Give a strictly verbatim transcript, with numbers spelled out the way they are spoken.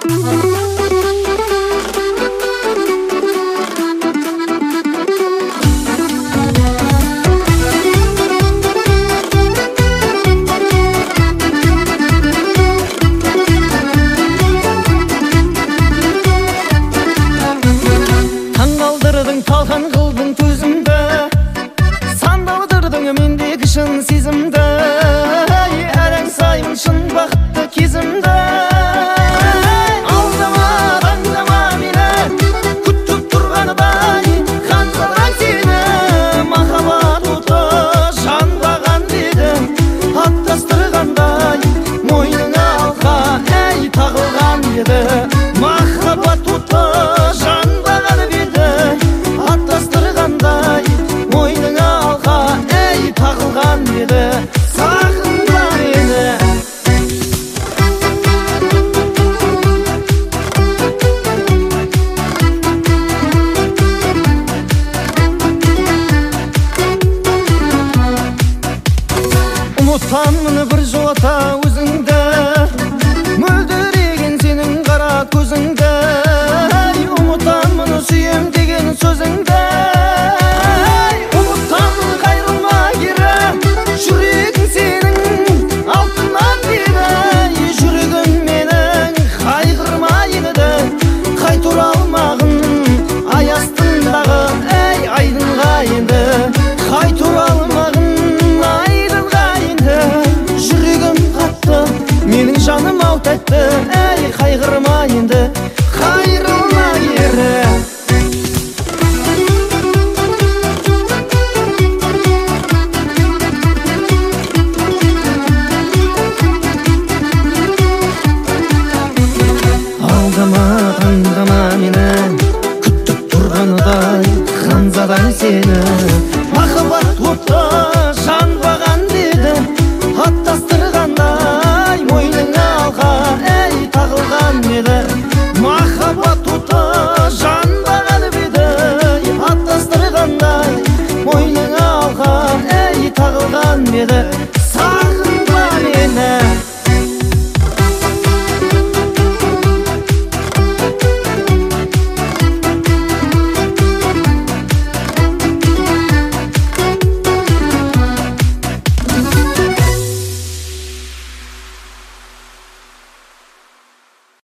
Талқан қылдың төзімді, сандалдырдың мендегі шын сезімді, әрең сайын шын бақытты кезімді. Алдама, таңдама мені, күтіп тұрғаныдай, қанжараң сені, махаббат оты жанбаған деді, аттастырғандай, мойныңа алқа, әй тағылған еді, махаббат оты жанбаған еді, аттастырғандай, мойныңа алқа, әй тағылған еді, сағынба мені. Ұмытамын бір жолата өзіңді, мөлдіреген сенің қара көзіңді, ұмытамын сүйем деген сөзіңді. Ұмытамын қайрылма кері, жүрегің сенің алтыннан бері, жүрегім менің қайғырма еді, қайта оралмағын ай астындағы, әй айдынға енді, қайта оралмағын айдынға енді, жүрегім қатты, менің жаным ау тәтті, әй қайғырма енді, қайрылма кері. Алдама, таңдама мені, күтіп тұрғаныдай, ханзадаң сені, махаббат оты жанбаған деді, аттастырғандай, мойныңа алқа, әй тағылған еді, махаббат оты жанбаған еді, аттастырғандай, мойныңа алқа, әй тағылған еді.